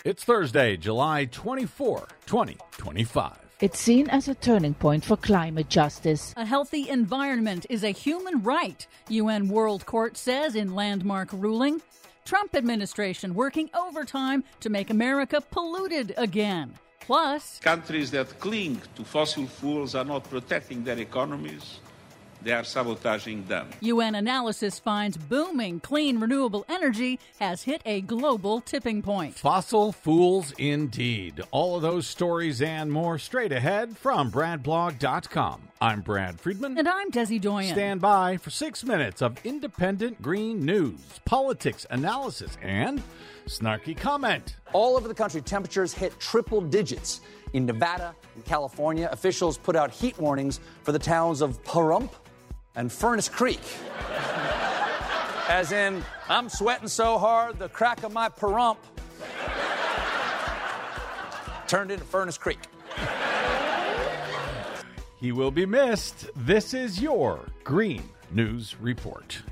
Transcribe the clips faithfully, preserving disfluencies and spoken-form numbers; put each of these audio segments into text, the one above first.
It's Thursday, July twenty-fourth, twenty twenty-five. It's seen as a turning point for climate justice. A healthy environment is a human right, U N World Court says in landmark ruling. Trump administration working overtime to make America polluted again. Plus, countries that cling to fossil fuels are not protecting their economies. They are sabotaging them. U N analysis finds booming clean renewable energy has hit a global tipping point. Fossil fools indeed. All of those stories and more straight ahead from brad blog dot com. I'm Brad Friedman. And I'm Desi Doyen. Stand by for six minutes of independent green news, politics, analysis, and snarky comment. All over the country, temperatures hit triple digits. In Nevada and California, officials put out heat warnings for the towns of Pahrump and Furnace Creek. As in, I'm sweating so hard, the crack of my Pahrump turned into Furnace Creek. He will be missed. This is your Green News Report.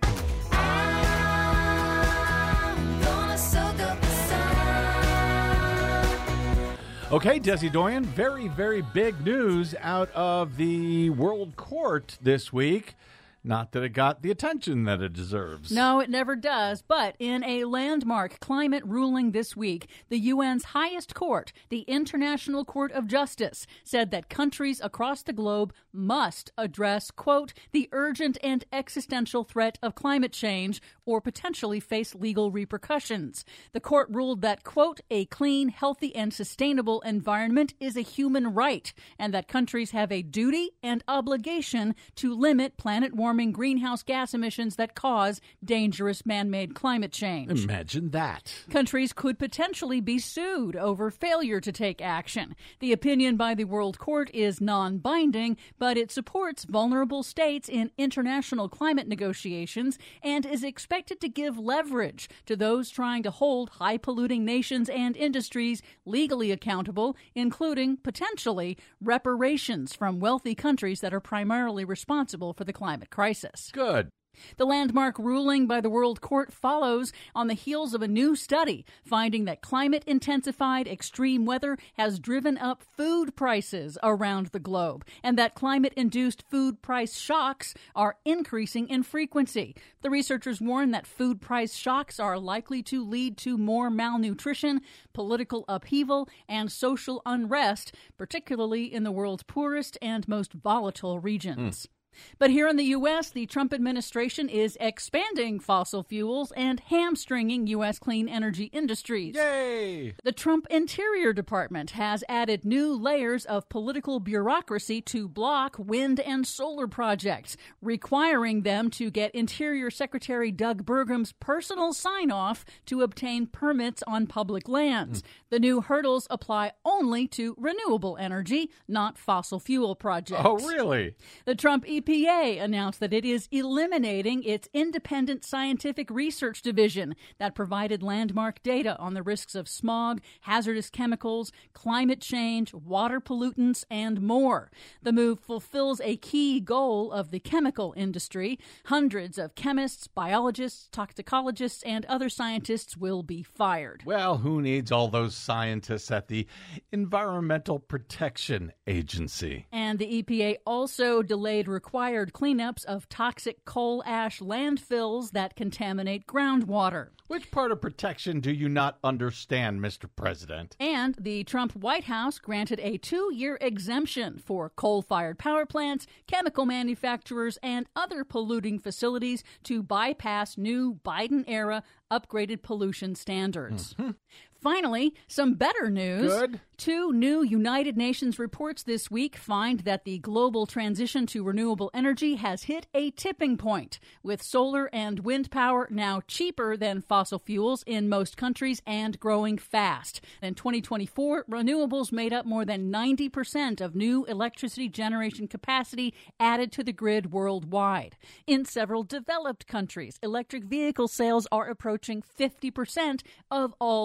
Okay, Desi Doyen, very, very big news out of the World Court this week. Not that it got the attention that it deserves. No, it never does. But in a landmark climate ruling this week, the U N's highest court, the International Court of Justice, said that countries across the globe must address, quote, the urgent and existential threat of climate change or potentially face legal repercussions. The court ruled that, quote, a clean, healthy, and sustainable environment is a human right, and that countries have a duty and obligation to limit planet warming greenhouse gas emissions that cause dangerous man-made climate change. Imagine that. Countries could potentially be sued over failure to take action. The opinion by the World Court is non-binding, but it supports vulnerable states in international climate negotiations and is expected to give leverage to those trying to hold high-polluting nations and industries legally accountable, including, potentially, reparations from wealthy countries that are primarily responsible for the climate crisis. crisis. Good. The landmark ruling by the World Court follows on the heels of a new study finding that climate-intensified extreme weather has driven up food prices around the globe and that climate-induced food price shocks are increasing in frequency. The researchers warn that food price shocks are likely to lead to more malnutrition, political upheaval, and social unrest, particularly in the world's poorest and most volatile regions. Mm. But here in the U S, the Trump administration is expanding fossil fuels and hamstringing U S clean energy industries. Yay! The Trump Interior Department has added new layers of political bureaucracy to block wind and solar projects, requiring them to get Interior Secretary Doug Burgum's personal sign-off to obtain permits on public lands. Mm. The new hurdles apply only to renewable energy, not fossil fuel projects. Oh, really? The Trump E P A announced that it is eliminating its independent scientific research division that provided landmark data on the risks of smog, hazardous chemicals, climate change, water pollutants, and more. The move fulfills a key goal of the chemical industry. Hundreds of chemists, biologists, toxicologists, and other scientists will be fired. Well, who needs all those scientists at the Environmental Protection Agency? And the E P A also delayed requirements required cleanups of toxic coal ash landfills that contaminate groundwater. Which part of protection do you not understand, Mister President? And the Trump White House granted a two-year exemption for coal-fired power plants, chemical manufacturers, and other polluting facilities to bypass new Biden-era upgraded pollution standards. Mm-hmm. Finally, some better news. Good. Two new United Nations reports this week find that the global transition to renewable energy has hit a tipping point, with solar and wind power now cheaper than fossil fuels in most countries and growing fast. In twenty twenty-four, renewables made up more than ninety percent of new electricity generation capacity added to the grid worldwide. In several developed countries, electric vehicle sales are approaching fifty percent of all car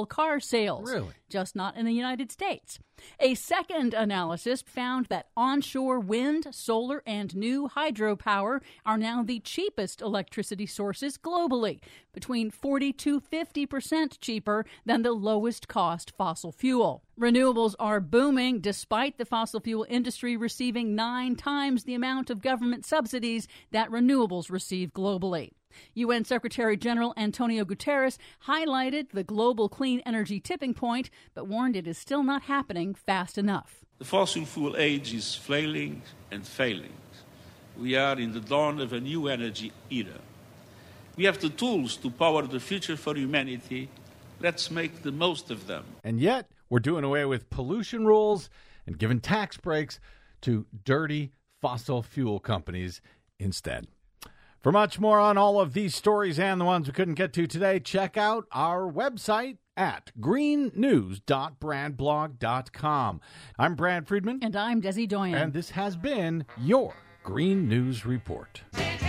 sales. Really? Just not in the United States. A second analysis found that onshore wind, solar, and new hydropower are now the cheapest electricity sources globally, between forty to fifty percent cheaper than the lowest cost fossil fuel. Renewables are booming despite the fossil fuel industry receiving nine times the amount of government subsidies that renewables receive globally. U N Secretary General Antonio Guterres highlighted the global clean energy tipping point, but warned it is still not happening fast enough. The fossil fuel age is flailing and failing. We are in the dawn of a new energy era. We have the tools to power the future for humanity. Let's make the most of them. And yet, we're doing away with pollution rules and giving tax breaks to dirty fossil fuel companies instead. For much more on all of these stories and the ones we couldn't get to today, check out our website at green news dot brand blog dot com. I'm Brad Friedman. And I'm Desi Doyen. And this has been your Green News Report.